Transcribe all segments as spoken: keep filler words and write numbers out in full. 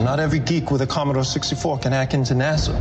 Not every geek with a Commodore sixty-four can hack into NASA.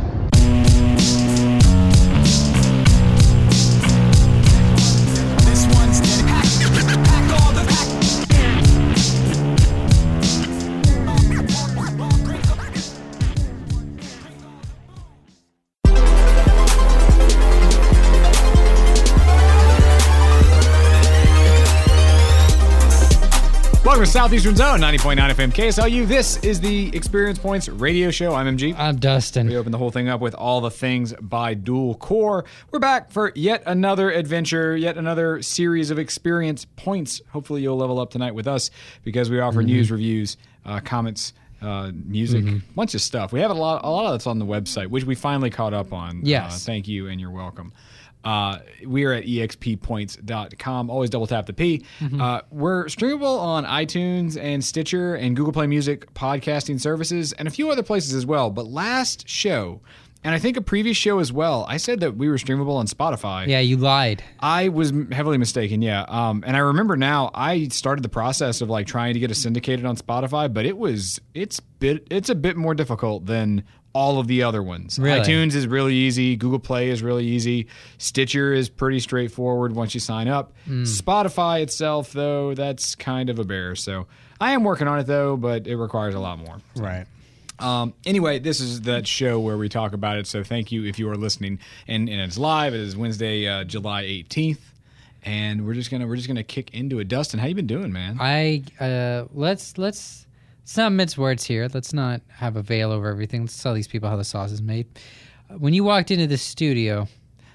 Welcome to Southeastern Zone, ninety point nine F M K S L U. This is the Experience Points radio show. I'm M G. I'm Dustin. We open the whole thing up with all the things by Dual Core. We're back for yet another adventure, yet another series of Experience Points. Hopefully you'll level up tonight with us because we offer mm-hmm. news, reviews, uh, comments, uh, music, a mm-hmm. bunch of stuff. We have a lot, a lot of that's on the website, which we finally caught up on. Yes. Uh, thank you, and you're welcome. Uh, we are at E X P points dot com. Always double tap the P. Mm-hmm. Uh, we're streamable on iTunes and Stitcher and Google Play Music podcasting services and a few other places as well. But last show, and I think a previous show as well, I said that we were streamable on Spotify. Yeah, you lied. I was heavily mistaken, yeah. Um, and I remember now I started the process of like trying to get us syndicated on Spotify, but it was it's bit it's a bit more difficult than all of the other ones. Really? iTunes is really easy. Google Play is really easy. Stitcher is pretty straightforward once you sign up. Mm. Spotify itself, though, that's kind of a bear. So I am working on it, though, but it requires a lot more. So. Right. Um, anyway, this is that show where we talk about it. So thank you if you are listening. And, and it's live. It is Wednesday, uh, July eighteenth. And we're just gonna we're just gonna kick into it. Dustin, how you been doing, man? I uh, let's let's. Let's not mince words here. Let's not have a veil over everything. Let's tell these people how the sauce is made. When you walked into the studio,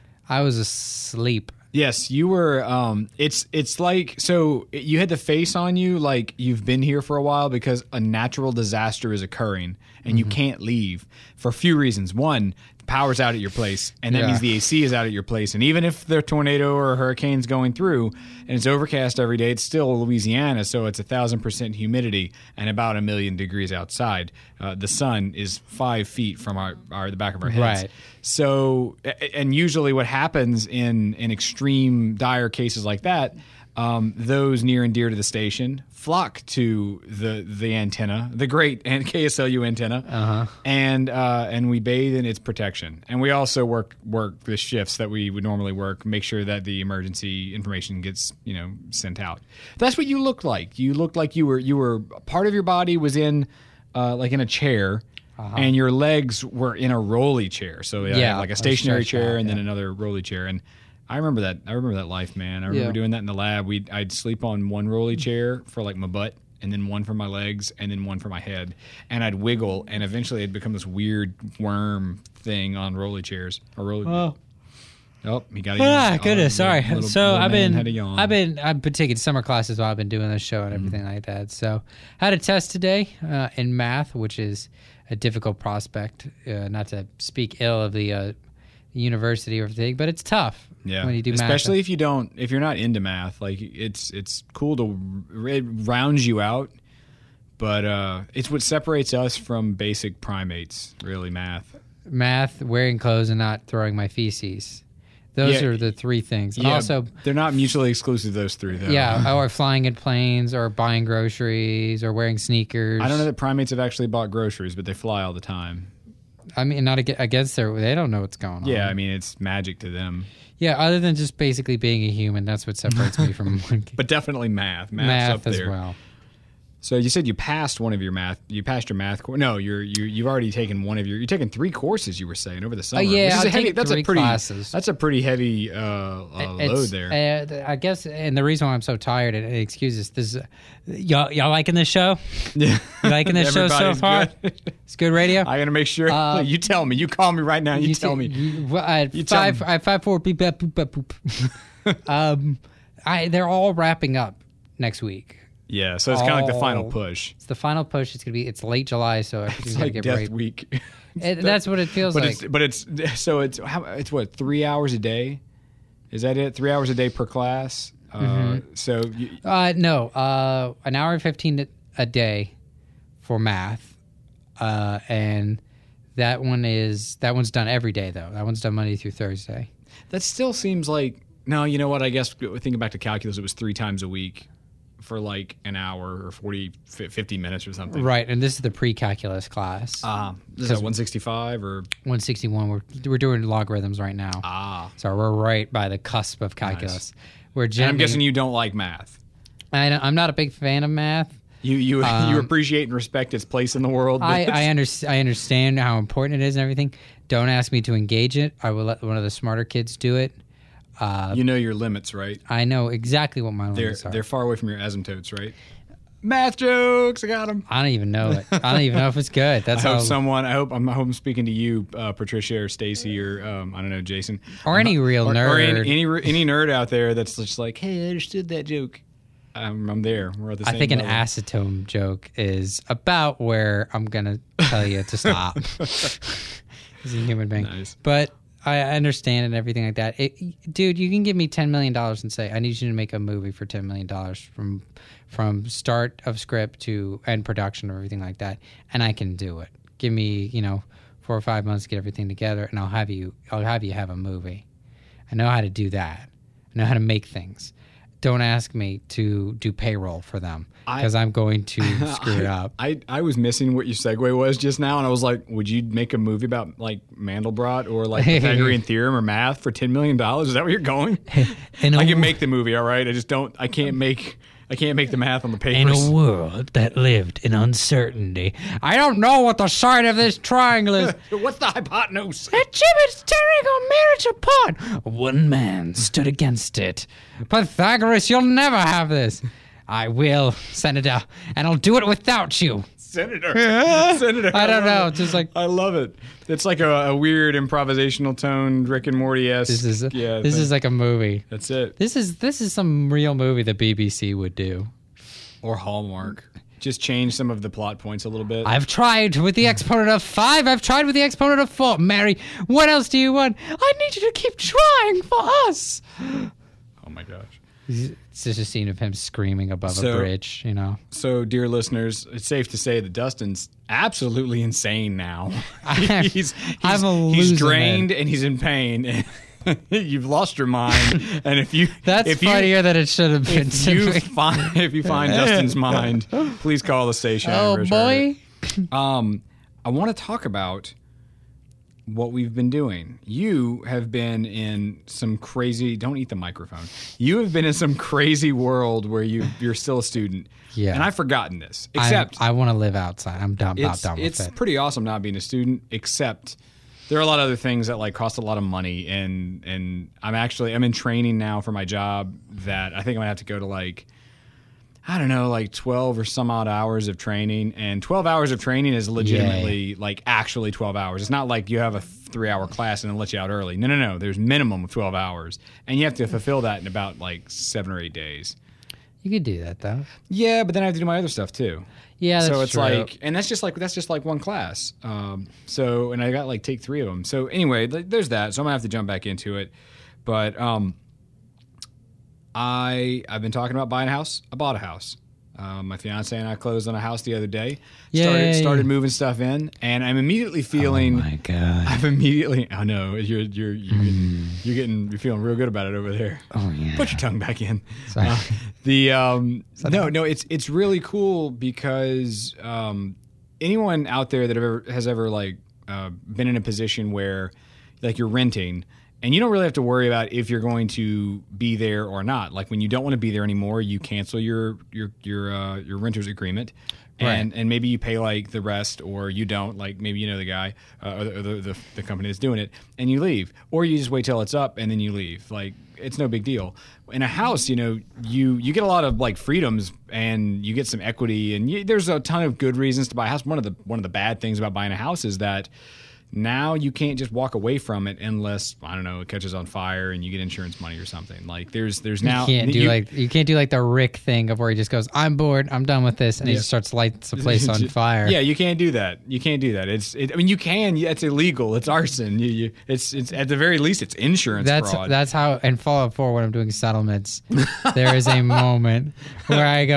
I was asleep. Yes, you were. Um, it's it's like, so you had the face on you like you've been here for a while because a natural disaster is occurring and mm-hmm. you can't leave for a few reasons. One, the power's out at your place, and that yeah. means the A C is out at your place. And even if the tornado or a hurricane's going through and it's overcast every day, it's still Louisiana, so it's a thousand percent humidity and about a million degrees outside. Uh, the sun is five feet from our, our the back of our heads. Right. So, and usually what happens in, in extreme dire cases like that, um, those near and dear to the station flock to the the antenna, the great K S L U antenna, uh-huh. and uh, and we bathe in its protection. And we also work work the shifts that we would normally work, make sure that the emergency information gets you know sent out. That's what you looked like. You looked like you were you were part of your body was in uh, like in a chair. Uh-huh. And your legs were in a rolly chair, so yeah, yeah like a stationary chair out, and yeah. then another rolly chair. And I remember that. I remember that life, man. I remember yeah. doing that in the lab. We I'd sleep on one rolly chair for like my butt, and then one for my legs, and then one for my head, and I'd wiggle, and eventually it'd become this weird worm thing on rolly chairs or rolly. Oh. Oh, he got a ah, yawn. goodness, Oh, sorry. little, so little I've been, had a yawn. I've been, I've been taking summer classes while I've been doing this show and everything mm. like that. So I had a test today uh, in math, which is a difficult prospect. Uh, not to speak ill of the uh, university or everything, but it's tough. Yeah, when you do especially math. if you don't, if you're not into math. Like it's it's cool to it rounds you out, but uh, it's what separates us from basic primates. Really, math. Math, wearing clothes, and not throwing my feces. Those yeah, are the three things. And yeah, also, they're not mutually exclusive, those three, though. Yeah, or flying in planes, or buying groceries, or wearing sneakers. I don't know that primates have actually bought groceries, but they fly all the time. I mean, not against their... They don't know what's going on. Yeah, I mean, it's magic to them. Yeah, other than just basically being a human, that's what separates me from a monkey. But definitely math. Math's math up there. as well. So you said you passed one of your math. You passed your math course. No, you're you you've already taken one of your. You're taking three courses. You were saying over the summer. Oh yeah, Which is I a heavy, take that's three a pretty, classes. That's a pretty heavy uh, uh, load there. Uh, I guess, and the reason why I'm so tired, and excuses, this uh, y'all y'all liking this show? Yeah, you liking this show so far? Good. It's good radio. I gotta make sure. Uh, you tell me. You call me right now. You, you tell t- me. You, I had you five. I had five four beep beep boop boop. um, I they're all wrapping up next week. Yeah, so it's kind of like the final push. It's the final push. It's gonna be. It's late July, so everything's it's gonna like get Death break. Week. it, that's what it feels but like. It's, but it's so it's how, it's what three hours a day? Is that it? Three hours a day per class. Mm-hmm. Uh, so you, uh, no, uh, an hour and fifteen a day for math, uh, and that one is that one's done every day though. That one's done Monday through Thursday. That still seems like no. You know what? I guess thinking back to calculus, it was three times a week. for like an hour or forty, fifty minutes or something. Right, and this is the pre-calculus class. Uh, this is one sixty-five or one sixty-one. We're we're doing logarithms right now. ah. So we're right by the cusp of calculus. Nice. We're And gently, I'm guessing you don't like math. I, I'm not a big fan of math. You you Um, you appreciate and respect its place in the world. I but- I, under, I understand how important it is and everything. Don't ask me to engage it. I will let one of the smarter kids do it. Uh, you know your limits, right? I know exactly what my They're limits are. they're far away from your asymptotes, right? Math jokes, I got them. I don't even know it. I don't even know if it's good. That's I how. hope someone. I hope I'm. I hope I'm speaking to you, uh, Patricia or Stacy or um, I don't know, Jason, Or any real or, nerd. or any, any any nerd out there that's just like, hey, I understood that joke. I'm, I'm there. We're at the I same think an level. acetone joke is about where I'm gonna tell you to stop. As a human being, Nice. but I understand and everything like that. It, dude, you can give me ten million dollars and say I need you to make a movie for ten million dollars from from start of script to end production or everything like that, and I can do it. Give me you know four or five months to get everything together, and I'll have you I'll have you have a movie. I know how to do that. I know how to make things. Don't ask me to do payroll for them because I'm going to screw it up. I, I was missing what your segue was just now, and I was like, would you make a movie about like Mandelbrot or like Pythagorean theorem or math for ten million dollars? Is that where you're going? In I a can make the movie, all right. I just don't. I can't make. I can't make the math on the In papers. a world that lived in uncertainty. I don't know what the side of this triangle is. What's the hypotenuse? The gibbet's tearing our marriage apart. One man stood against it. Pythagoras, you'll never have this. I will, Senator, and I'll do it without you. Senator. Senator. I don't love know. it. It's just like I love it. It's like a, a weird improvisational tone, Rick and Morty esque. this is yeah. this thing. is like a movie. That's it. This is this is some real movie the B B C would do. Or Hallmark. Just change some of the plot points a little bit. I've tried with the exponent of five. I've tried with the exponent of four. Mary, what else do you want? I need you to keep trying for us. oh my gosh. It's just a scene of him screaming above So- a bridge, you know. So, dear listeners, it's safe to say that Dustin's absolutely insane now. I'm- he's, he's, I'm a he's losing drained and he's in pain. You've lost your mind. And if you That's if you, funnier than it should have been. if to you me. find if you find Dustin's mind, please call the station. Oh Rich boy. Herbert. Um, I want to talk about what we've been doing. You have been in some crazy. Don't eat the microphone. You have been in some crazy world where you you're still a student. Yeah. And I've forgotten this. I'm- Except I want to live outside. I'm done, about it's done with it's it. pretty awesome not being a student. Except there are a lot of other things that like cost a lot of money, and and I'm actually I'm in training now for my job that I think I'm gonna have to go to like. I don't know, like twelve or some odd hours of training. And twelve hours of training is legitimately, like, actually twelve hours. It's not like you have a three-hour class and then let you out early. No, no, no. There's minimum of twelve hours. And you have to fulfill that in about, like, seven or eight days. You could do that though. Yeah, but then I have to do my other stuff, too. Yeah, that's so it's true. like, and that's just like, that's just like one class. Um, so, and I got, like, take three of them. So, anyway, th- there's that. So I'm going to have to jump back into it. But, um... I I've been talking about buying a house. I bought a house. Um, my fiance and I closed on a house the other day. Started Yay. started moving stuff in, and I'm immediately feeling. Oh my god. I'm immediately. I know you're you're you're, getting, you're getting you're feeling real good about it over there. Oh yeah. Put your tongue back in. Sorry. Uh, the um, no no it's it's really cool because um, anyone out there that ever has ever like uh, been in a position where like you're renting. And you don't really have to worry about if you're going to be there or not. Like when you don't want to be there anymore, you cancel your your your uh, your renter's agreement, and Right. and maybe you pay like the rest, or you don't. Like maybe you know the guy uh, or, the, or the, the the company that's doing it, and you leave, or you just wait till it's up and then you leave. Like it's no big deal. In a house, you know, you you get a lot of like freedoms, and you get some equity, and you, there's a ton of good reasons to buy a house. One of the one of the bad things about buying a house is that. Now you can't just walk away from it unless I don't know it catches on fire and you get insurance money or something. Like there's there's now you can't do you- like you can't do like the Rick thing of where he just goes, "I'm bored, I'm done with this," and he Yeah. just starts lights the place on fire. Yeah, you can't do that. You can't do that. It's it, I mean you can. It's illegal. It's arson. You, you it's it's at the very least it's insurance That's fraud. that's how in Fallout four when I'm doing settlements, there is a moment where I go,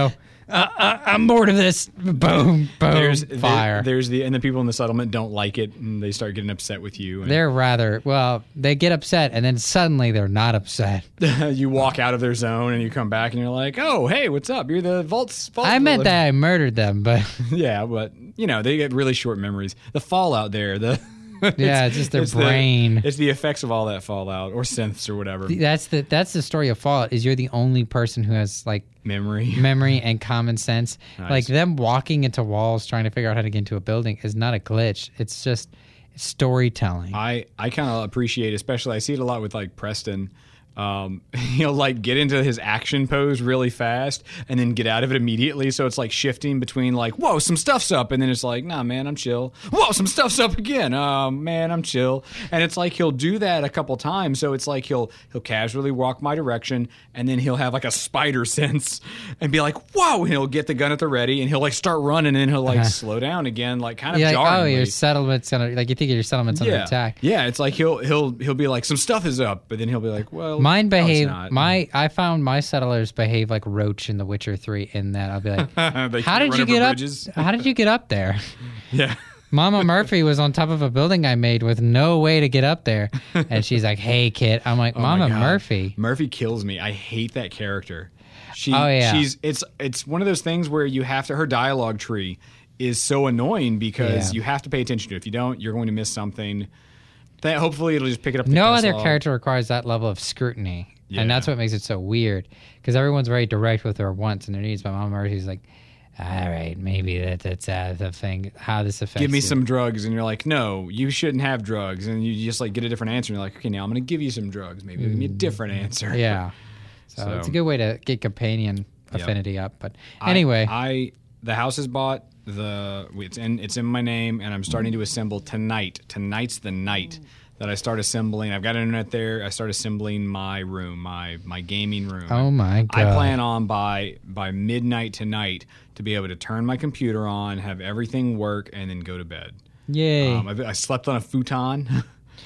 uh, uh, I'm bored of this. Boom, boom, There's fire. there- there's the and the people in the settlement don't like it, and they start getting upset with you. And They're rather, well, they get upset, and then suddenly they're not upset. you walk out of their zone, and you come back, and you're like, "Oh, hey, what's up? You're the Vault's." Vault I meant villain." that I murdered them, but Yeah, but you know they get really short memories. The fallout there, the yeah, it's just their it's brain. The, it's the effects of all that fallout or synths or whatever that's the that's the story of Fallout. Is you're the only person who has like memory. memory and common sense. Nice. Like them walking into walls trying to figure out how to get into a building is not a glitch. It's just storytelling. I I kind of appreciate, especially I see it a lot with like Preston. Um, he'll like get into his action pose really fast and then get out of it immediately. So it's like shifting between like, whoa, some stuff's up. And then it's like, nah, man, I'm chill. Whoa, some stuff's up again. Oh, man, I'm chill. And it's like he'll do that a couple times. So it's like he'll he'll casually walk my direction and then he'll have like a spider sense and be like, whoa, and he'll get the gun at the ready and he'll like start running and then he'll like Uh-huh. slow down again, like kind of You're like, oh, jarringly. your settlement's under, like you think your settlement's under yeah. attack. Yeah, it's like he'll he'll he'll be like, some stuff is up, but then he'll be like, well, Mine no, it's behave. not. My I found my settlers behave like Roach in The Witcher three. In that I'll be like, They how can't did run you over get up? bridges. How did you get up there? Yeah. Mama Murphy was on top of a building I made with no way to get up there, and she's like, "Hey, kid." I'm like, Oh my "Mama God. Murphy." Murphy kills me. I hate that character. She, Oh, yeah. She's it's it's one of those things where you have to. Her dialogue tree is so annoying because Yeah. you have to pay attention to it. If you don't, you're going to miss something. That hopefully it'll just pick it up. The No quest other log. character requires that level of scrutiny, Yeah. and that's what makes it so weird. Because everyone's very direct with their wants and their needs. But Mama Murphy's like, "All right, maybe that, that's uh, the thing. How this affects Give me you." some drugs, and you're like, no, you shouldn't have drugs, and you just like get a different answer. And you're like, okay, now I'm going to give you some drugs. Maybe give me a different answer. Mm. Yeah. So, So- it's a good way to get companion Yep. affinity up. But I- anyway, I, the house is bought. The it's in it's in my name, and I'm starting to assemble tonight. Tonight's the night that I start assembling. I've got internet there. I start assembling my room, my my gaming room. oh my god! I plan on by by midnight tonight to be able to turn my computer on, have everything work, and then go to bed. Yay! Um, I, I slept on a futon.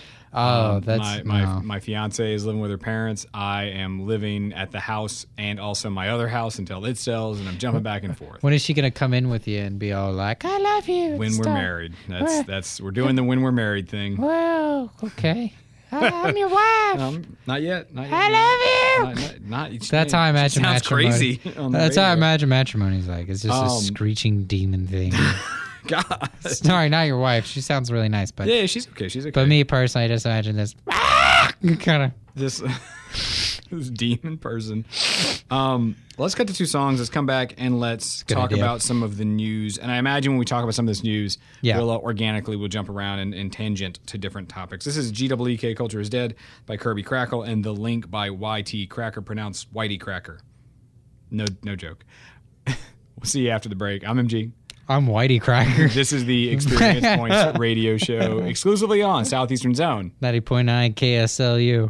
oh, Um, that's my my, no. my fiance is living with her parents. I am living at the house and also my other house until it sells, and I'm jumping back and forth. When is she gonna come in with you and be all like, "I love you"? and When we're stuff? married, that's Well- that's we're doing the when we're married thing. Well, okay. I'm your wife. Um, not yet. Not yet. I love you. Not, not, not, That's how I imagine sounds matrimony. crazy. on the That's how I radio. imagine matrimony's like. It's just a Um, screeching demon thing. God. Sorry, not your wife. She sounds really nice, but Yeah, she's okay. She's okay. but me personally, I just imagine this kind of. this this demon person. Um, let's cut to two songs. Let's come back and let's Good talk idea. about some of the news. And I imagine when we talk about some of this news, Yeah. we'll uh, organically we'll jump around and, and tangent to different topics. This is G W E K Culture is Dead by Kirby Crackle and The Link by Y T Cracker, pronounced Whitey Cracker. No, no joke. We'll see you after the break. I'm M G. I'm Whitey Cracker. This is the Experience Points radio show exclusively on Southeastern Zone. ninety point nine K S L U.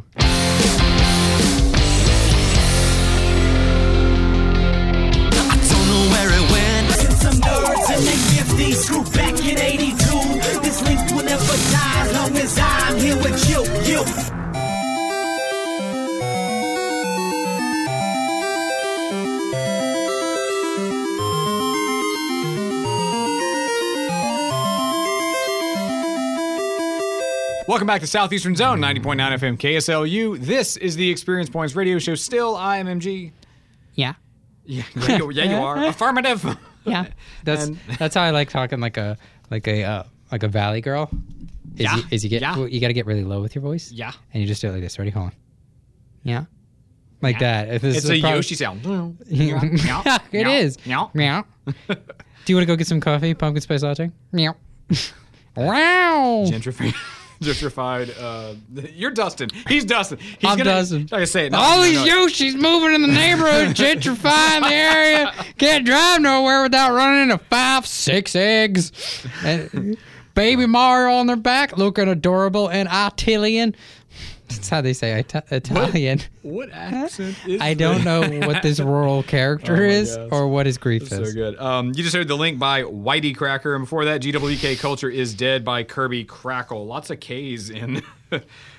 I don't know where it went. Some nerds and they give these screw back in eighty-two. This link will never die as long as I'm here with you. You. Welcome back to Southeastern Zone, ninety point nine F M K S L U. This is the Experience Points radio show. Still, I am M G. Yeah. Yeah, yeah, you, yeah, you are. Affirmative. Yeah. That's And- that's how I like talking like a like a uh, like a valley girl. Is Yeah. you, is you get Yeah. well, you got to get really low with your voice. Yeah. And you just do it like this. Ready? Hold on. Yeah. Like Yeah. that. If this It's is a prob- Yoshi sound. It is. Meow. Meow. Do you want to go get some coffee? Pumpkin spice latte? Meow. Wow. Gentrified. Gentrified. Uh, you're Dustin. He's Dustin. He's I'm gonna, Dustin. Like I say, no, All no, these no. Yoshis moving in the neighborhood, gentrifying the area. Can't drive nowhere without running into five, six eggs. And baby Mario on their back, looking adorable and Italian. That's how they say Ita- Italian. What accent is I don't that? know what this rural character Oh my is gosh. or what his grief So is. good. Um, you just heard The Link by Whitey Cracker, and before that, G W K Culture is Dead by Kirby Crackle. Lots of K's in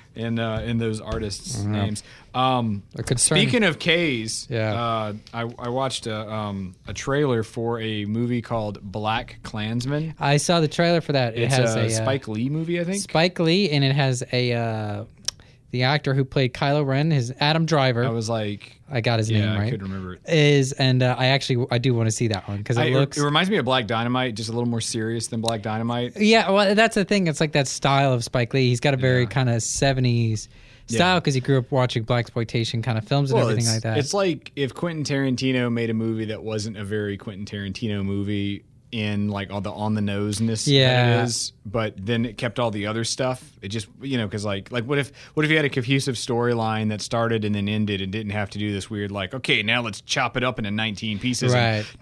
in uh, in those artists' names. Um, A concern- speaking of K's, Yeah. uh, I, I watched a, um, a trailer for a movie called Black Klansman. I saw the trailer for that. It It's has a, a, uh, Spike Lee movie, I think. Spike Lee, and it has a uh, the actor who played Kylo Ren, his Adam Driver. I was like, I got his yeah, name I right. couldn't remember it. Is and uh, I actually I do want to see that one because it I- looks. it reminds me of Black Dynamite, just a little more serious than Black Dynamite. Yeah, well, that's the thing. It's like that style of Spike Lee. He's got a very Yeah. kind of seventies style Yeah. because he grew up watching blaxploitation kind of films and Well, everything it's, like that. It's like if Quentin Tarantino made a movie that wasn't a very Quentin Tarantino movie in like all the on the noseness Yeah. that it is, but then it kept all the other stuff. It just, you know, because like like what if what if you had a cohesive storyline that started and then ended and didn't have to do this weird like, okay, now let's chop it up into nineteen pieces, Right. and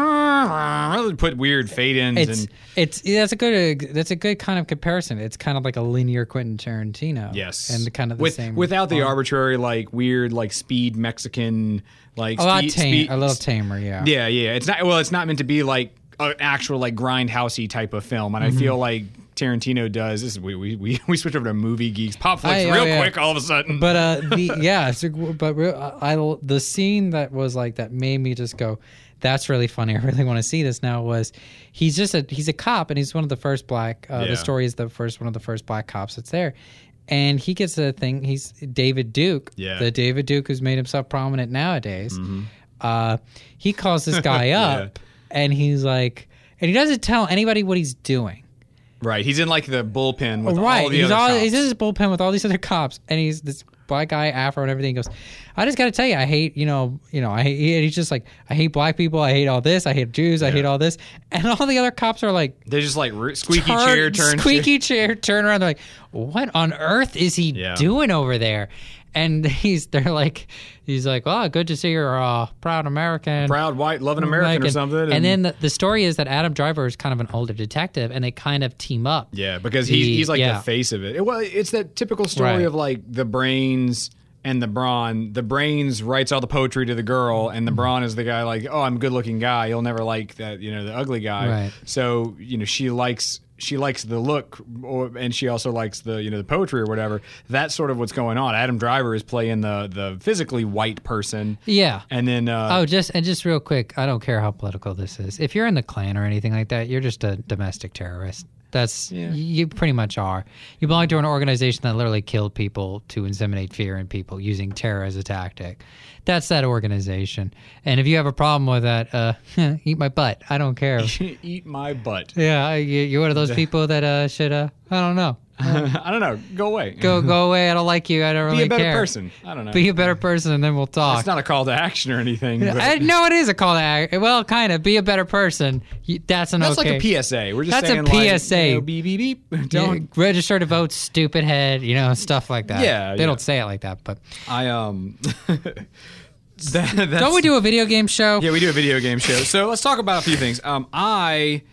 dude, put weird fade ins It's and it's yeah, that's a good that's a good kind of comparison. It's kind of like a linear Quentin Tarantino. yes, and kind of the With, same without the arc. arbitrary like weird like speed Mexican like a lot speed, tame, speed- a little tamer. Yeah, Yeah, yeah. It's not well. It's not meant to be like an actual like grindhousey type of film, and Mm-hmm. I feel like Tarantino does. This is we we we, we switch over to movie geeks, pop flicks I- oh, real yeah. quick all of a sudden. But uh, the yeah, so, but real, I the scene that was like that made me just go, that's really funny. I really want to see this now. Was he's just a he's a cop and he's one of the first black. Uh, Yeah. The story is the first one of the first black cops that's there, and he gets a thing. He's David Duke, Yeah. the David Duke who's made himself prominent nowadays. Uh, he calls this guy up and he's like, and he doesn't tell anybody what he's doing. right, he's in like the bullpen with Right. all the he's other all cops. he's in his bullpen with all these other cops, and he's this black guy, afro, and everything. He goes, I just got to tell you, I hate, you know, you know, I hate. And he's just like, I hate black people. I hate all this. I hate Jews. I hate all this. And all the other cops are like, They're just like re- squeaky turn- chair turn. squeaky chair, turn around. They're like, what on earth is he Yeah. doing over there? And he's, they're like, he's like, oh, good to see you're a proud American. proud white loving American or Like, something. And, and then the, the story is that Adam Driver is kind of an older detective, and they kind of team up. yeah, because he's the- he's like yeah. the face of it. it. Well, it's that typical story Right. of like the brains and the brawn. The brains writes all the poetry to the girl, and the brawn is the guy like, oh, I'm a good looking guy. You'll never like that, you know, the ugly guy. Right. So you know, she likes. She likes the look, or, and she also likes the you know the poetry or whatever. That's sort of what's going on. Adam Driver is playing the the physically white person, Yeah. and then uh, Oh, just and just real quick, I don't care how political this is. If you're in the Klan or anything like that, you're just a domestic terrorist. That's Yeah. you pretty much are. You belong to an organization that literally killed people to inseminate fear in people using terror as a tactic. That's that organization. And if you have a problem with that, uh, eat my butt. I don't care. eat my butt. Yeah, you- you're one of those people that uh, should. Uh, I don't know. I don't know. Go away. Go go away. I don't like you. I don't really Be a better care. person. I don't know. Be a better person, and then we'll talk. It's not a call to action or anything. But I, no, it is a call to action. Well, kind of. Be a better person. You, that's an that's okay. like a P S A. We're just That's a saying P S A. Like, you know, beep beep beep. Yeah, Don't. register to vote, stupid head. You know, stuff like that. Yeah, they yeah. don't say it like that, but I um. that, that's, don't we do a video game show? Yeah, we do a video game show. So let's talk about a few things. Um, I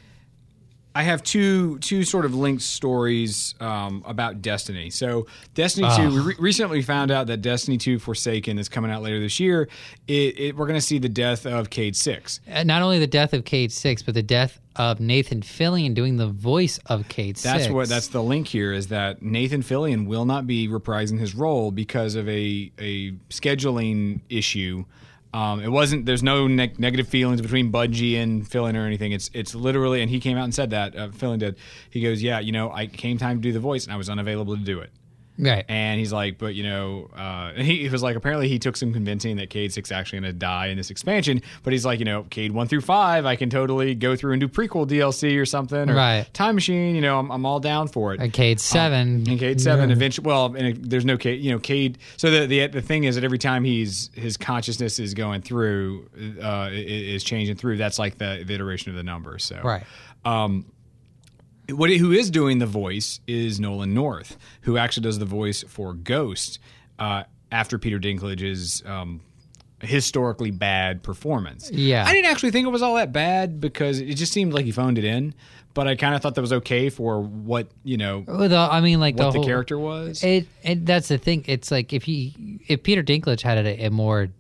I have two two sort of linked stories um, about Destiny. So Destiny two, we re- recently found out that Destiny two Forsaken is coming out later this year. It, it, we're going to see the death of Cade Six. Uh, Not only the death of Cade Six, but the death of Nathan Fillion doing the voice of Cade That's Six. what. That's the link here. Is that Nathan Fillion will not be reprising his role because of a a scheduling issue. Um, it wasn't. There's no ne- negative feelings between Bungie and Fillion or anything. It's it's literally, and he came out and said that. Uh, Fillion did. He goes, yeah, you know, I came time to do the voice, and I was unavailable to do it. right. And he's like, but you know, uh, and he, he was like, apparently he took some convincing that Cade Six actually going to die in this expansion. But he's like, you know, Cade one through five, I can totally go through and do prequel D L C or something, or Right. Time Machine. You know, I'm, I'm all down for it. And Cade Seven. And Cade Seven eventually. Well, and it, there's no Cade. You know, Cade. So the, the the thing is that every time he's his consciousness is going through, uh, is changing through. That's like the, the iteration of the number. So Right. Um, what who is doing the voice is Nolan North, who actually does the voice for Ghost uh, after Peter Dinklage's um, historically bad performance. Yeah. I didn't actually think it was all that bad because it just seemed like he phoned it in. But I kind of thought that was okay for what you know Well, the- I mean, like what the, the whole, character was. It, it that's the thing. It's like if he if Peter Dinklage had a, a more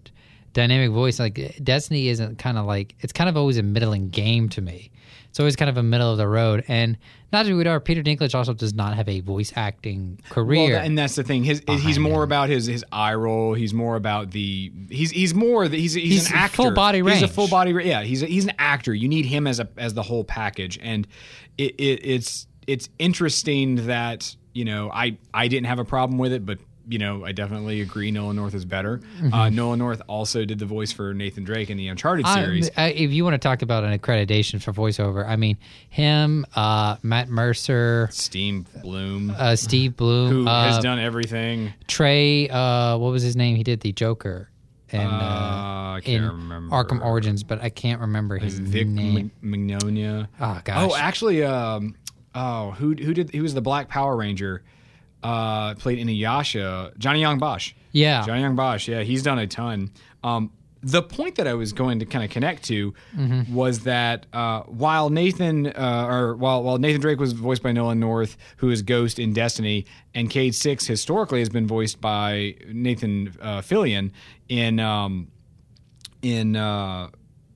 dynamic voice. Like Destiny isn't kind of like it's kind of always a middling game to me. It's always kind of a middle of the road. And not to be dark, Peter Dinklage also does not have a voice acting career. Well, and that's the thing. His he's more him. about his his eye roll. He's more about the he's he's more the, he's he's, He's an actor. full body range. He's a full body. Yeah, he's a, he's an actor. You need him as a as the whole package. And it, it it's it's interesting that you know I I didn't have a problem with it, but. You know, I definitely agree Nolan North is better. Mm-hmm. Uh, Nolan North also did the voice for Nathan Drake in the Uncharted series. I, I, if you want to talk about an accreditation for voiceover, I mean, him, uh, Matt Mercer, Steve Bloom, uh, Steve Bloom, who uh, has done everything. Trey, uh, what was his name? He did the Joker and, uh, uh, I can't in remember. Arkham Origins, but I can't remember his Vic name. Magnolia. Oh, gosh. Oh, actually, um, oh, who who did? He was the Black Power Ranger. Uh, played Inuyasha, Johnny Young Bosch. Yeah. Johnny Young Bosch. Yeah, he's done a ton. Um, the point that I was going to kind of connect to mm-hmm. was that uh, while Nathan uh, or while while Nathan Drake was voiced by Nolan North, who is Ghost in Destiny, and Cayde Six historically has been voiced by Nathan uh, Fillion in um, in. Uh,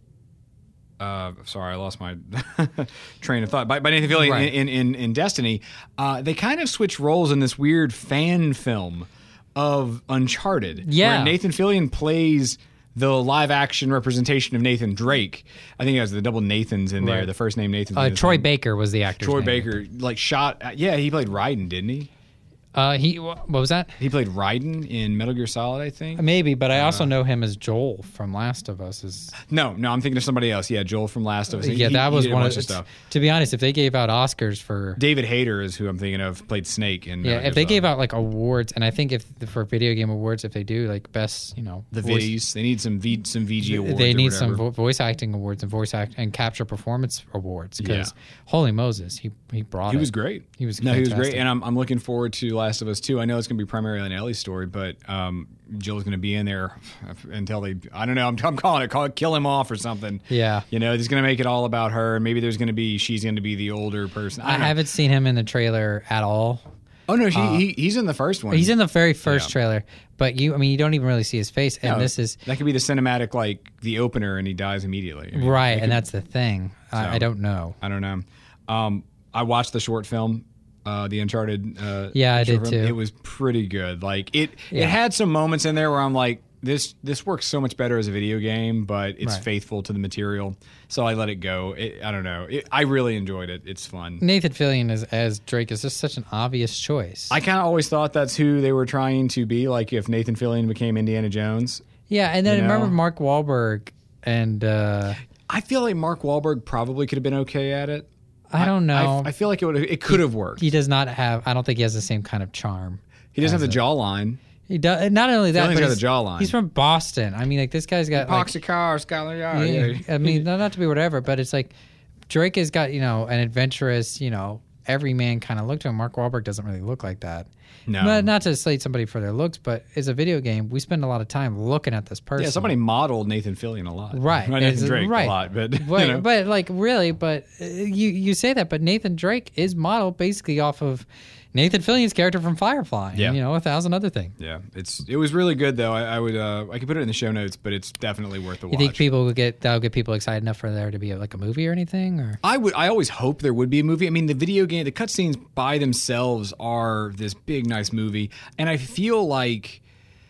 Uh, sorry, I lost my train of thought. By, by Nathan Fillion right. in, in, in Destiny, uh, they kind of switch roles in this weird fan film of Uncharted. Yeah. Where Nathan Fillion plays the live-action representation of Nathan Drake. I think it has the double Nathans in there. Right. The first name Nathan. Uh, Troy Baker was the actor's Troy name. Baker, like shot. At, yeah, he played Raiden, didn't he? Uh, he what was that? He played Raiden in Metal Gear Solid, I think. Maybe, but I also uh, know him as Joel from Last of Us. Is no, no, I'm thinking of somebody else. Yeah, Joel from Last of Us. Yeah, he, that was he one of of the stuff. To be honest, if they gave out Oscars for David Hayter is who I'm thinking of. Played Snake in. Yeah, Metal if they Gear gave Solid. out like awards, and I think if for video game awards, if they do like best, you know, the voice, V's, they need some v, some V G awards. They or need whatever. some vo- voice acting awards and voice act and capture performance awards because Yeah. holy Moses, he he brought. He it. was great. He was no, he was fantastic. great, and I'm I'm looking forward to Last of Us two. I know it's going to be primarily an Ellie's story, but um, Jill's going to be in there until they. I don't know. I'm, I'm calling it. Call it kill him off or something. Yeah. You know, he's going to make it all about her. Maybe there's going to be she's going to be the older person. I, I don't know. haven't seen him in the trailer at all. Oh no, she, uh, he he's in the first one. He's in the very first Yeah. trailer, but you, I mean, you don't even really see his face, and No, this is that could be the cinematic, like the opener, and he dies immediately. I mean, right, it could- and that's the thing. So. I, I don't know. I don't know. Um, I watched the short film, uh, the Uncharted. Uh, Yeah, I short did film. too. It was pretty good. Like it, Yeah. it had some moments in there where I'm like, this this works so much better as a video game, but it's Right. faithful to the material. So I let it go. It, I don't know. It, I really enjoyed it. It's fun. Nathan Fillion as, as Drake is just such an obvious choice. I kind of always thought that's who they were trying to be. Like if Nathan Fillion became Indiana Jones. yeah, and then you remember know? Mark Wahlberg and uh, I feel like Mark Wahlberg probably could have been okay at it. I don't know. I, I feel like it would. It could have worked. he does not have. I don't think he has the same kind of charm. He doesn't have as the a- jawline. He does. Not only that, Fillion's but got he's, the jawline. he's from Boston. I mean, like this guy's got like, Epoxy car, Skylar Yard. yeah, Yeah. I mean, not, not to be whatever, but it's like Drake has got, you know, an adventurous, you know, everyman kind of look to him. Mark Wahlberg doesn't really look like that. No. Not, not to slate somebody for their looks, but as a video game, we spend a lot of time looking at this person. Yeah, somebody modeled Nathan Fillion a lot. Right. Not Nathan It's- Drake right. a lot, but you But, know. but like really, but uh, you you say that, but Nathan Drake is modeled basically off of Nathan Fillion's character from Firefly. Yeah. And, you know, a thousand other things. yeah, it's it was really good though. I, I would uh, I could put it in the show notes, but it's definitely worth the You watch. think people would get that'll get people excited enough for there to be a, like a movie or anything? Or I would. I always hope there would be a movie. I mean, the video game, the cutscenes by themselves are this big, nice movie, and I feel like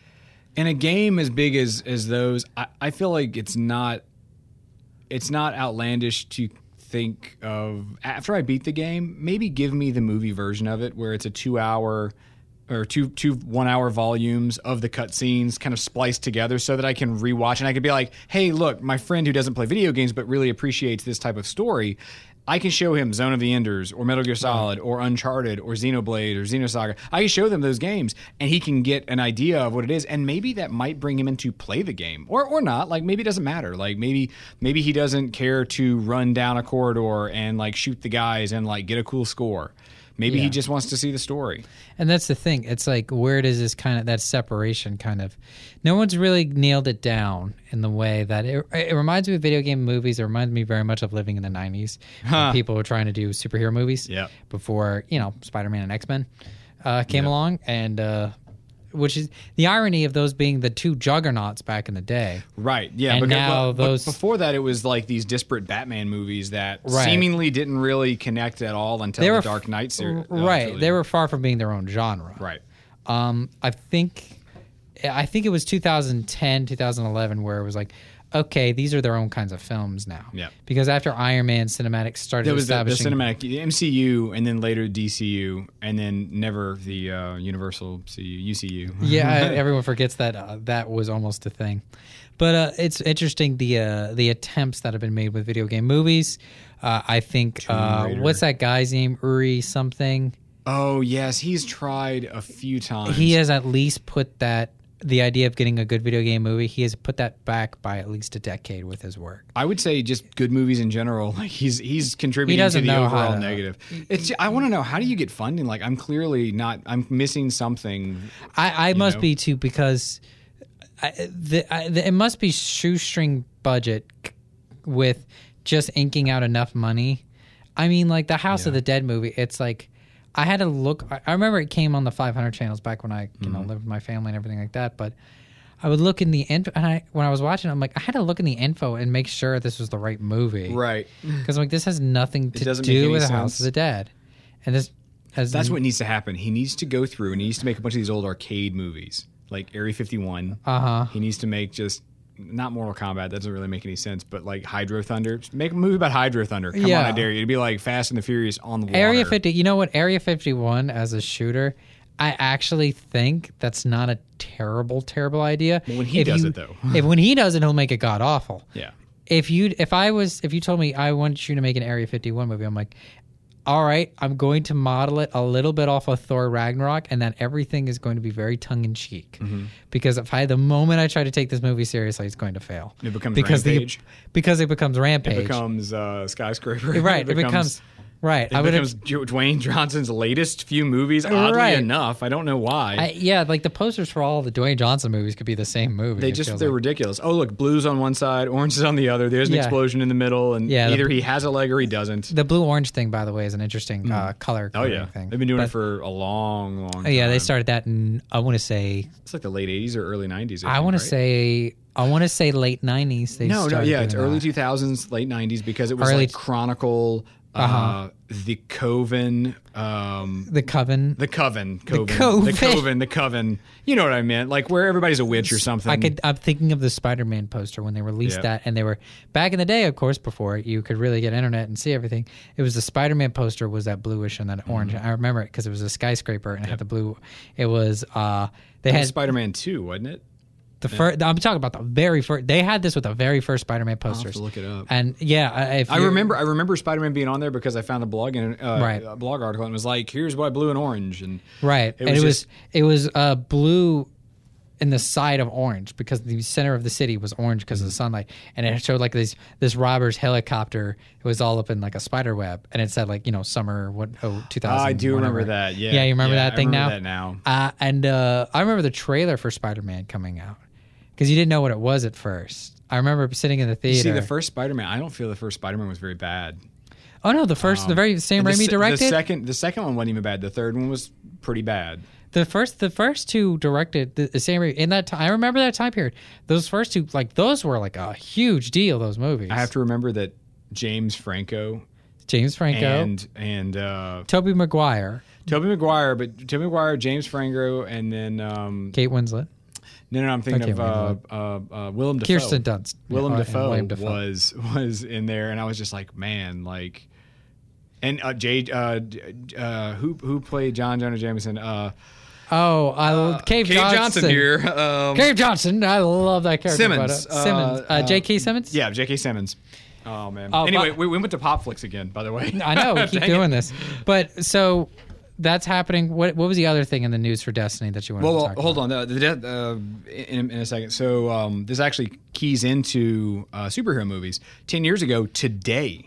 in a game as big as as those, I, I feel like it's not it's not outlandish to think of after I beat the game, maybe give me the movie version of it where it's a two hour or two two one hour volumes of the cutscenes kind of spliced together so that I can rewatch and I could be like, hey, look, my friend who doesn't play video games but really appreciates this type of story, I can show him Zone of the Enders or Metal Gear Solid or Uncharted or Xenoblade or Xenosaga. I can show them those games and he can get an idea of what it is, and maybe that might bring him in to play the game or or not. Like maybe it doesn't matter. Like maybe maybe he doesn't care to run down a corridor and like shoot the guys and like get a cool score. Maybe Yeah. he just wants to see the story. And that's the thing. It's like, where does this kind of, that separation kind of, no one's really nailed it down in the way that it, it reminds me of video game movies. It reminds me very much of living in the nineties Huh. when people were trying to do superhero movies Yep. before, you know, Spider-Man and X-Men uh, came Yep. along. And uh, which is the irony of those being the two juggernauts back in the day. Right. Yeah. And because, now but, those- but before that, it was like these disparate Batman movies that Right. seemingly didn't really connect at all until They the were Dark Knight series. r- right. They were far from being their own genre. right. Um, I think, I think it was two thousand ten, two thousand eleven where it was like, okay, these are their own kinds of films now. Yeah. Because after Iron Man, Cinematics started There was the, the establishing cinematic, the M C U, and then later D C U, and then never the uh, Universal C U, U C U. yeah, everyone forgets that uh, that was almost a thing. But uh, it's interesting the uh, the attempts that have been made with video game movies. Uh, I think uh, Raider. what's that guy's name? Uri something. Oh yes, he's tried a few times. He has at least put that the idea of getting a good video game movie. He has put that back by at least a decade with his work. I would say just good movies in general. Like he's he's contributing He to doesn't the know how overall to- negative. It's I want to know, how do you get funding? Like I'm clearly not. I'm missing something. I, I must know? be too because I, the, I, the, it must be shoestring budget c- with just inking out enough money. I mean, like the House of the Dead movie. It's like I had to look. I, I remember it came on the five hundred channels back when I you know lived with my family and everything like that. But I would look in the info, and I when I was watching, it, I'm like I had to look in the info and make sure this was the right movie, Right. Because like this has nothing to doesn't make do any with the sense. House of the Dead, and this has That's what needs to happen. He needs to go through and he needs to make a bunch of these old arcade movies, like Area fifty-one. Uh huh. He needs to make just not Mortal Kombat. That doesn't really make any sense. But like Hydro Thunder, just make a movie about Hydro Thunder. Come Yeah. on, I dare you. It'd be like Fast and the Furious on the water. Area fifty. You know what? Area fifty-one as a shooter, I actually think that's not a terrible, terrible idea. Well, when he If does you- it, though. if when he does it, he'll make it god awful. Yeah. If you, if I was, if you told me I want you to make an Area fifty-one movie, I'm like, all right, I'm going to model it a little bit off of Thor Ragnarok, and that everything is going to be very tongue in cheek. Mm-hmm. Because if I, the moment I try to take this movie seriously, it's going to fail. It becomes because Rampage. The, because it becomes Rampage. It becomes uh, Skyscraper. right. It becomes right. It I would becomes Jo- Dwayne Johnson's latest few movies. Oddly Right. enough, I don't know why. I, yeah, like the posters for all the Dwayne Johnson movies could be the same movie. They It just feels they're like. ridiculous. Oh look, blue's on one side, orange is on the other. There's an Yeah. explosion in the middle, and Yeah, the- either he has a leg or he doesn't. The blue orange thing, by the way, is an interesting uh, color. Oh coding yeah, thing. they've been doing But- it for a long, long. Oh, time. yeah, they started that in I want to say It's like the late eighties or early nineties. I want to right? say I want to say late nineties. They no, no, started yeah, it's doing early that. two thousands, late nineties because it was Early like t- Chronicle, uh, Uh-huh. the Coven, um, The Coven. the Coven, Coven, Coven. the Coven, the Coven. You know what I meant? Like where everybody's a witch or something. I could. I'm thinking of the Spider-Man poster when they released Yeah. that, and they were back in the day, of course, before you could really get internet and see everything. It was the Spider-Man poster was that bluish and that orange. Mm-hmm. I remember it because it was a skyscraper and it had the blue. It was. uh They That had was Spider-Man two, wasn't it? the first. I'm talking about the very first. They had this with the very first Spider-Man I'll have posters. to look it up. And yeah, I- if I you- remember. I remember Spider-Man being on there because I found a blog in uh, Right. a blog article and it was like, "Here's why blue and orange." And Right, It and was it was just- it was uh, blue in the side of orange because the center of the city was orange because of the sunlight, and it showed like this this robber's helicopter. It was all up in like a spider web, and it said like you know summer what oh two thousand. I do whatever. remember that. Yeah, yeah, you remember Yeah, that I thing remember now? that now. Uh, and uh, I remember the trailer for Spider-Man coming out because you didn't know what it was at first. I remember sitting in the theater. You see, the first Spider-Man. I don't feel the first Spider-Man was very bad. oh no, the first, the very same And the Raimi se- directed. The second, the second one wasn't even bad. The third one was pretty bad. The first, the first two directed the, the same in that time. I remember that time period. Those first two, like those were like a huge deal. Those movies. I have to remember that James Franco James Franco, and and uh, Tobey Maguire, Tobey Maguire, but Tobey Maguire, James Franco, and then um, Kate Winslet, no, no, no, I'm thinking Okay, of uh, wait, uh, uh, Willem Dafoe. Kirsten Dunst, Willem Yeah, and Dafoe, William Dafoe. was was in there, and I was just like, man, like, and uh, Jay, uh, uh, who who played John Jonah Jameson? Uh, Oh, I uh, Cave, Cave Johnson. Johnson here. Um, Cave Johnson. I love that character. Simmons. but, uh, Simmons. Uh, Uh, J K. Simmons. Yeah, J K. Simmons. Oh man. Oh, anyway, but- we, we went to Pop Flicks again. By the way, I know we keep Dang doing it. this, but so that's happening. What what was the other thing in the news for Destiny that you wanted Well, to well talk hold about? on. The, the, uh, in, in a second. So um, this actually keys into uh, superhero movies. Ten years ago today,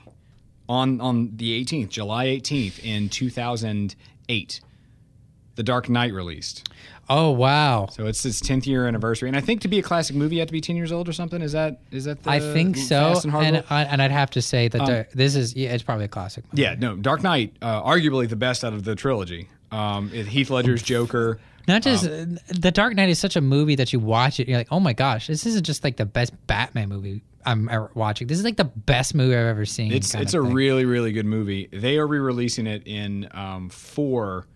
on on the eighteenth, July eighteenth, in two thousand eight, The Dark Knight released. Oh wow. So it's its tenth year anniversary, and I think to be a classic movie, you have to be ten years old or something. Is that is that? The I think so, Fast and, and Hardball? I, and I'd have to say that the, this is yeah, it's probably a classic movie. Yeah, no, Dark Knight, uh, arguably the best out of the trilogy. Um, Heath Ledger's Joker. Not just um, The Dark Knight is such a movie that you watch it, and you're like, oh my gosh, this isn't just like the best Batman movie I'm ever watching. This is like the best movie I've ever seen. It's it's a thing. really really good movie. They are re-releasing it in um, four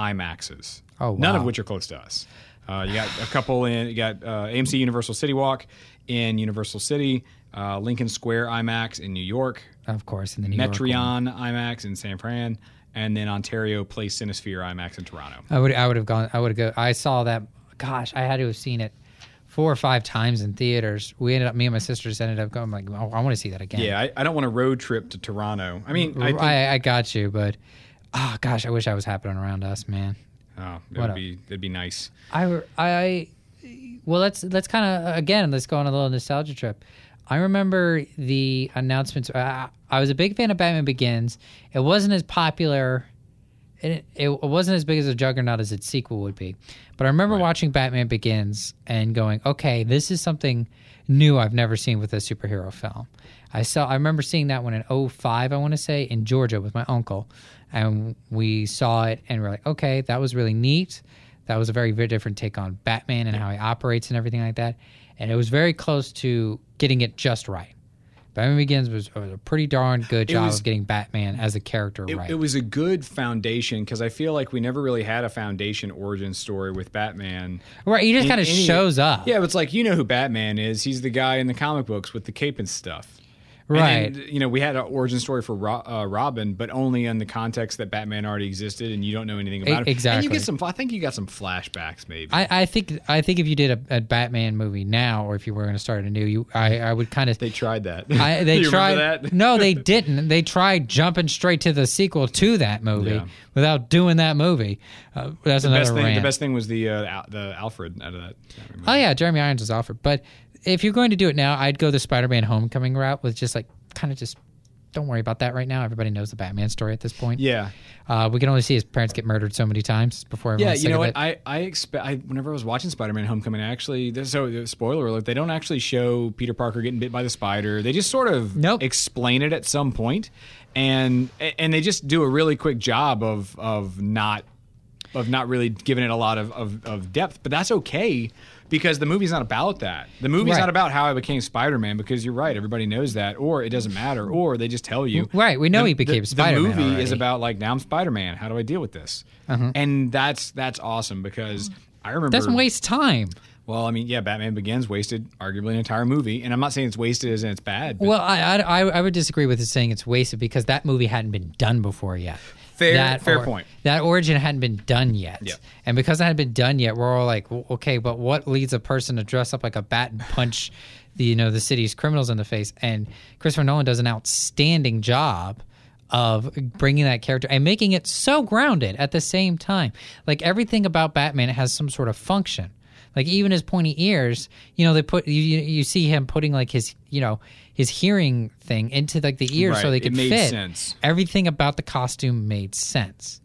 IMAXs. Oh, wow. None of which are close to us. Uh, you got a couple in. You got uh, A M C Universal City Walk in Universal City, uh, Lincoln Square IMAX in New York, of course, in the New York Metreon IMAX in San Fran, and then Ontario Place Cinesphere IMAX in Toronto. I would I would have gone. I would have go. I saw that. Gosh, I had to have seen it four or five times in theaters. We ended up. Me and my sisters ended up going. Like, oh, I want to see that again. Yeah, I, I don't want a road trip to Toronto. I mean, I, think, I, I got you, but oh gosh, I wish I was happening around us, man. Oh, it would be it'd be nice. I, I well, let's let's kind of again let's go on a little nostalgia trip. I remember the announcements. Uh, I was a big fan of Batman Begins. It wasn't as popular. It, it wasn't as big as a juggernaut as its sequel would be. But I remember right. watching Batman Begins and going, okay, this is something new I've never seen with a superhero film. I saw. I remember seeing that one in oh five, I want to say, in Georgia with my uncle. And we saw it and we're like, okay, that was really neat. That was a very, very different take on Batman and how he operates and everything like that. And it was very close to getting it just right. Batman Begins was, was a pretty darn good job was, of getting Batman as a character it, right. It was a good foundation because I feel like we never really had a foundation origin story with Batman. Right, he just kind of shows up. Yeah, it's like, you know who Batman is. He's the guy in the comic books with the cape and stuff. Right. And then, you know, we had an origin story for Ro- uh, Robin, but only in the context that Batman already existed and you don't know anything about e- it. Exactly. And you get some, I think you got some flashbacks maybe. I, I think I think if you did a, a Batman movie now, or if you were going to start a new, you I, I would kind of. They tried that. I, they you tried. Remember that? No, they didn't. They tried jumping straight to the sequel to that movie Yeah. without doing that movie. Uh, that's the another best thing. rant. The best thing was the uh, Al- the Alfred out of that. Oh yeah, Jeremy Irons was Alfred. But if you're going to do it now, I'd go the Spider-Man Homecoming route with just like kind of just. Don't worry about that right now. Everybody knows the Batman story at this point. Yeah. Uh, we can only see his parents get murdered so many times before Yeah, everyone's you know sick what? of it. I, I expect. I, whenever I was watching Spider-Man Homecoming, actually, there's- so spoiler alert, they don't actually show Peter Parker getting bit by the spider. They just sort of Nope. explain it at some point, and and they just do a really quick job of of not of not really giving it a lot of, of, of depth. But that's okay. Because the movie's not about that. The movie's Right. not about how I became Spider-Man, because you're right, everybody knows that, or it doesn't matter, or they just tell you. Right, we know the, he became the, Spider-Man The movie already. is about, like, now I'm Spider-Man. How do I deal with this? Uh-huh. And that's that's awesome, because I remember... Doesn't waste time. Well, I mean, yeah, Batman Begins wasted arguably an entire movie, and I'm not saying it's wasted as in it's bad. But Well, I, I I would disagree with it saying it's wasted because that movie hadn't been done before yet. Fair- that fair point. That origin hadn't been done yet. Yeah. And because it hadn't been done yet, we're all like, well, okay, but what leads a person to dress up like a bat and punch the you know the city's criminals in the face? And Christopher Nolan does an outstanding job of bringing that character and making it so grounded at the same time. Like everything about Batman has some sort of function. Like even his pointy ears, you know, they put you you see him putting like his you know his hearing thing into like the ears so Right. they It could made fit. sense. Everything about the costume made sense.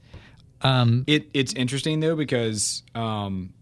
Um, It it's interesting though, because um,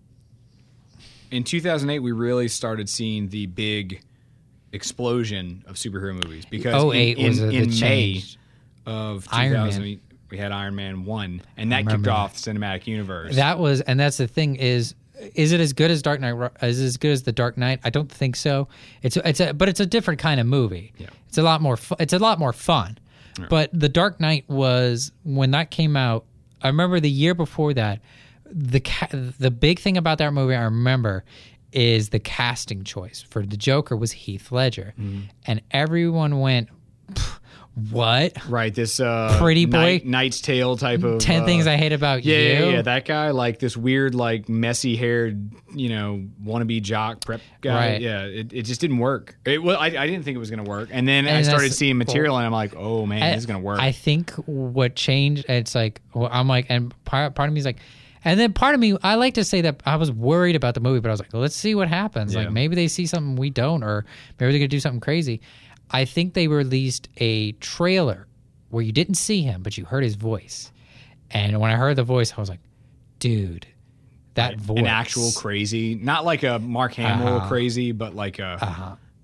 in two thousand eight we really started seeing the big explosion of superhero movies, because oh in, eight in, was a, in the May change. of Iron two thousand Man. we had Iron Man one, and that remember kicked that. off the cinematic universe. That was, and that's the thing is, is it as good as Dark Knight? Ri- Is it as good as the Dark Knight? I don't think so. It's it's a, but it's a different kind of movie. Yeah. It's a lot more. Fu- it's a lot more fun. Yeah. But the Dark Knight was when that came out. I remember the year before that. The ca- the big thing about that movie I remember is the casting choice for the Joker was Heath Ledger, Mm-hmm. and everyone went, "What? Right, this uh, Pretty boy? Knight, Knight's Tale type of Ten uh, things I hate about yeah, you." yeah, yeah, that guy, like this weird, like messy haired, you know, wannabe jock prep guy. Right. Yeah, it, it just didn't work. It well, I, I didn't think it was gonna work, and then And I started that's- seeing material, and I'm like, oh man, this is gonna work. I think what changed, it's like, well, I'm like, and part, part of me is like, and then part of me, I like to say that I was worried about the movie, but I was like, well, let's see what happens. Yeah. Like maybe they see something we don't, or maybe they're going to do something crazy. I think they released a trailer where you didn't see him, but you heard his voice. And when I heard the voice, I was like, dude, that voice. An actual crazy, not like a Mark Hamill Uh-huh. crazy, but like a Uh-huh.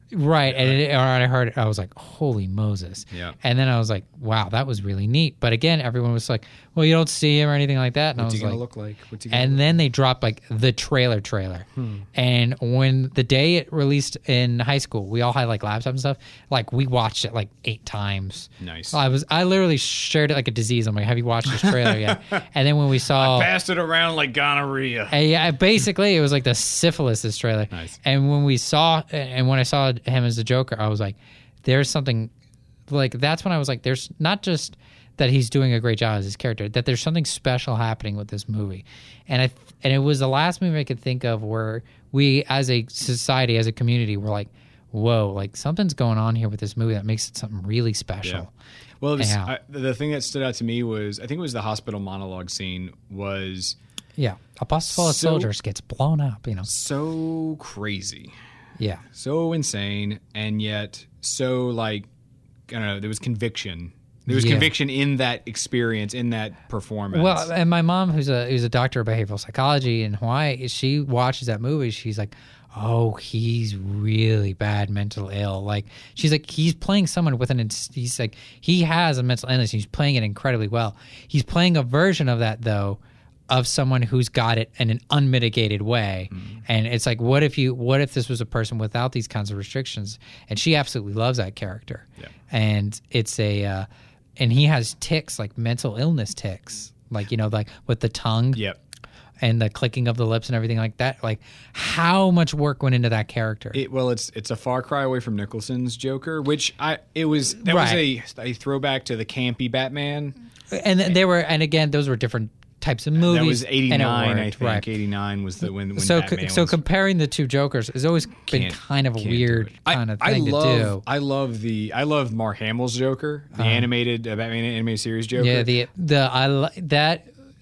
Right, and it, or I heard it, I was like, "Holy Moses!" Yeah. And then I was like, "Wow, that was really neat." But again, everyone was like, "Well, you don't see him or anything like that." And What's I he was gonna like, look like? What's he gonna and look then they dropped like the trailer trailer. Hmm. And when the day it released in high school, we all had like laptops and stuff. Like we watched it like eight times. Nice. I was I literally shared it like a disease. I'm like, "Have you watched this trailer yet?" And then when we saw, Passed it around like gonorrhea. and yeah, basically it was like the syphilis this trailer. Nice. And when we saw, and when I saw him as the Joker, I was like, there's something, like that's when I was like, there's not just that he's doing a great job as his character, that there's something special happening with this movie. And I and it was the last movie I could think of where we as a society, as a community, were like, whoa, like something's going on here with this movie that makes it something really special. Yeah. Well, it was, Yeah. I, the thing that stood out to me was I think it was the hospital monologue scene was Yeah. A bus full of So- soldiers gets blown up, you know. so crazy, Yeah. so insane, and yet so like I don't know. There was conviction. There was Yeah. conviction in that experience, in that performance. Well, and my mom, who's a who's a doctor of behavioral psychology in Hawaii, she watches that movie. She's like, "Oh, he's really bad, mental ill." Like she's like, he's playing someone with an. ins- He's like, he has a mental illness. He's playing it incredibly well. He's playing a version of that though, of someone who's got it in an unmitigated way. Mm-hmm. And it's like, what if you? What if this was a person without these kinds of restrictions? And she absolutely loves that character. Yeah. And it's a. Uh, And he has tics, like mental illness tics, like, you know, like with the tongue yep. and the clicking of the lips and everything like that. Like, how much work went into that character? It, well, it's it's a far cry away from Nicholson's Joker, which I it was that Right. was a, a throwback to the campy Batman. and they were, and again, those were different types of movies. That was and it eighty-nine, I worked, think. right. eighty-nine was the when when So, Batman co- so was, comparing the two Jokers has always been Can't- kind of a can't do weird it. I- kind of I thing love, to do. I love the I love Mark Hamill's Joker, the animated uh, Batman animated series Joker. Yeah, the the I li- that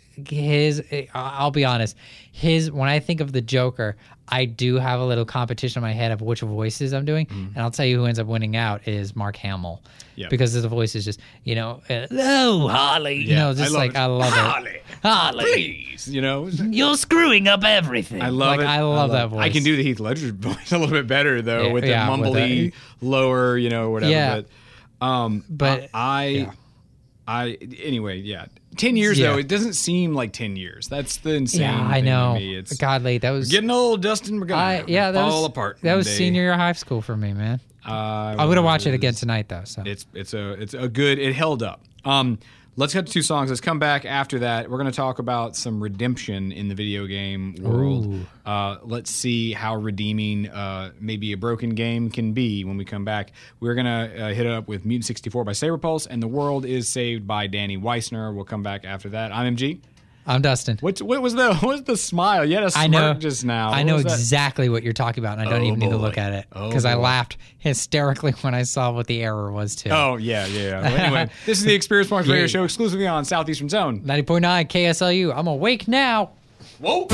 his. I'll be honest. His when I think of the Joker, I do have a little competition in my head of which voices I'm doing, and I'll tell you who ends up winning out is Mark Hamill, Yeah. because the voice is just you know, uh, oh Harley, you Yeah, know, just I love like it. I love Harley, it, Harley, please, you know. you're screwing up everything. I love like, it. I love that voice. I can do the Heath Ledger voice a little bit better though, Yeah, with the yeah, with mumbly lower, you know, whatever. Yeah. But, um, But, I, yeah. I, anyway, yeah. Ten years Yeah. though, it doesn't seem like ten years. That's the insane. Yeah, I thing to know. me. It's God, late that was getting old, Dustin. We're gonna I yeah that fall was apart. that one was day. senior year of high school for me, man. Uh, I'm gonna watch it again tonight though. So It's it's a it's a good. It held up. Um, let's cut to two songs. Let's come back after that. We're going to talk about some redemption in the video game world. Ooh. Uh, let's see how redeeming uh, maybe a broken game can be when we come back. We're going to uh, hit it up with Mutant sixty-four by Saberpulse, and The World is Saved by Danny Weissner. We'll come back after that. I'm M G. I'm Dustin. What what was the what was the smile? You had a smirk I know just now. I What know was that? exactly what you're talking about, and I don't Oh, even need to boy. look at it Oh, because I boy. laughed hysterically when I saw what the error was too. Oh yeah yeah. yeah. Well, anyway, this is the Experience Points Radio Yeah. Show exclusively on Southeastern Zone. ninety point nine K S L U. I'm awake now. Whoa.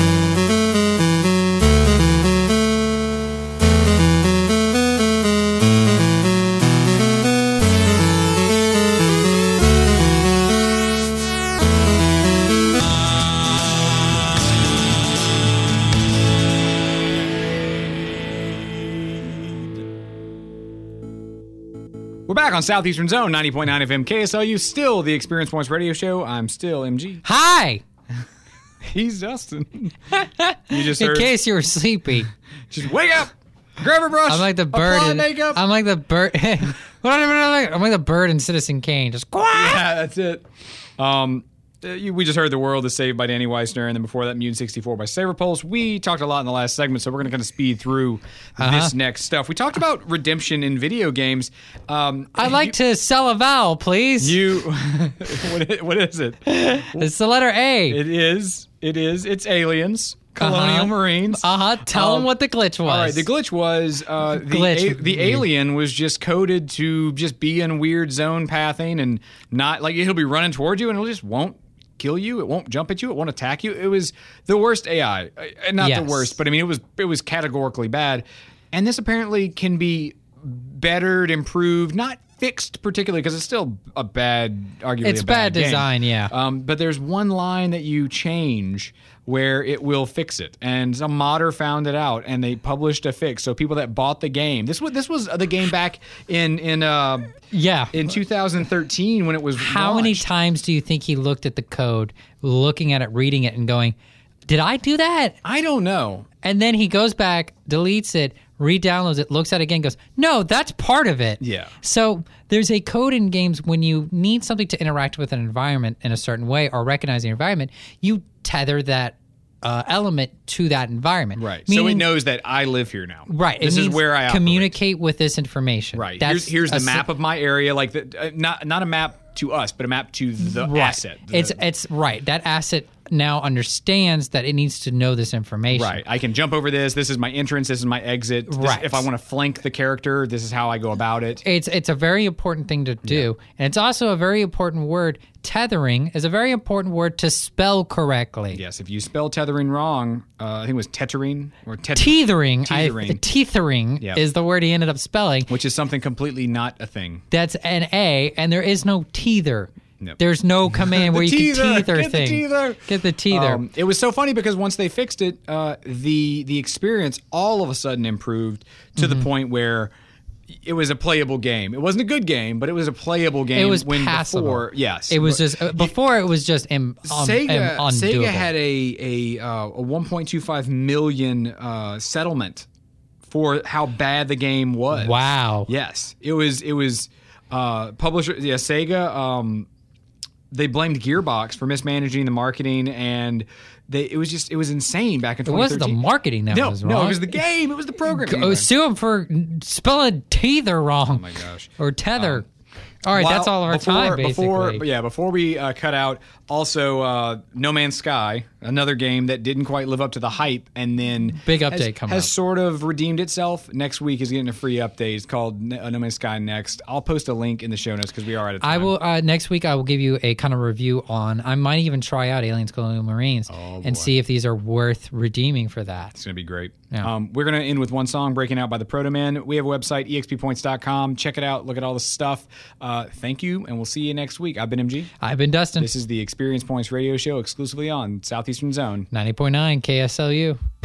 We're back on Southeastern Zone, ninety point nine F M K S L U, still the Experience Points Radio Show. I'm still M G. Hi. He's Dustin. You just In heard, case you were sleepy, just wake up, grab a brush, I'm like the bird. apply In, makeup. I'm like the bird. I'm like the bird in Citizen Kane. Just quack. Yeah, that's it. Um, uh, you, we just heard The World is Saved by Danny Weissner, and then before that, Mutant sixty-four by Saberpulse. We talked a lot in the last segment, so we're going to kind of speed through Uh-huh. this next stuff. We talked about redemption in video games. Um, I'd like to sell a vowel, please. you. what, i- what is it? It's the letter A. It is. It is. It's aliens. Colonial Uh-huh. Marines. Uh huh. Tell Um, them what the glitch was. All right, the glitch was uh, the Glitch. a- the alien was just coded to just be in weird zone pathing and not like he'll be running towards you and it'll just won't kill you. It won't jump at you. It won't attack you. It was the worst A I, Uh, not Yes. the worst, but I mean it was it was categorically bad. And this apparently can be bettered, improved, not fixed particularly because it's still a bad, arguably It's a bad, bad game. design, yeah. Um, but there's one line that you change where it will fix it, and some modder found it out, and they published a fix. So people that bought the game, this was this was the game back in in uh, Yeah. in two thousand thirteen when it was. How many launched. times do you think he looked at the code, looking at it, reading it, and going, did I do that? I don't know. And then he goes back, deletes it, re-downloads it, looks at it again, goes, no, that's part of it. Yeah. So there's a code in games when you need something to interact with an environment in a certain way or recognize the environment, you tether that uh, element to that environment. Right. so it Meaning- knows that I live here now. Right. This it is means where I operate. communicate with this information. Right. That's here's here's the a si- map of my area, like the, uh, not not a map to us, but a map to the Right. asset. The- It's it's right. That asset now understands that it needs to know this information. Right. I can jump over this. This is my entrance. This is my exit. This- Right. If I want to flank the character, this is how I go about it. It's it's a very important thing to do, and it's also a very important word. Tethering is a very important word to spell correctly. Yes. If you spell tethering wrong, uh, I think it was tethering or tet- Teethering, I, Teethering. teethering Yep. is the word he ended up spelling. which is something completely not a thing. That's an A, and there is no teether. Nope. There's no command where you teether, can teether get the thing. teether. Get the teether. Um, it was so funny because once they fixed it, uh, the the experience all of a sudden improved to Mm-hmm. the point where it was a playable game. It wasn't a good game, but it was a playable game. it was when passable. Before, yes, it was but- just uh, before it was just Im, um, Sega, um, Sega undoable. had a a, uh, a one point two five million uh, settlement for how bad the game was. Wow. Yes, it was. It was uh, publisher. Yeah, Sega. Um, they blamed Gearbox for mismanaging the marketing, and they, it was just it was insane back in It twenty wasn't the thirteen. marketing that No, was wrong. no, it was the game. It was the programming. Oh, sue him for spelling teether wrong. Oh my gosh. Or tether. all right, While- that's all of our before, time, basically. Before, yeah, before we uh, cut out, also uh, No Man's Sky, another game that didn't quite live up to the hype, and then Big has, update coming has up. sort of redeemed itself. Next week is getting a free update. It's called Ne- uh, No Man's Sky Next. I'll post a link in the show notes because we are out of time. I will uh, next week. I will give you a kind of review on. I might even try out Aliens Colonial Marines Oh, and boy. see if these are worth redeeming for that. It's going to be great. Yeah. Um, we're going to end with one song, Breaking Out by the Proto Man. We have a website, e x p points dot com. Check it out. Look at all the stuff. Uh, thank you, and we'll see you next week. I've been M G. I've been Dustin. This is the Experience Points radio show exclusively on Southeastern Zone. ninety point nine K S L U.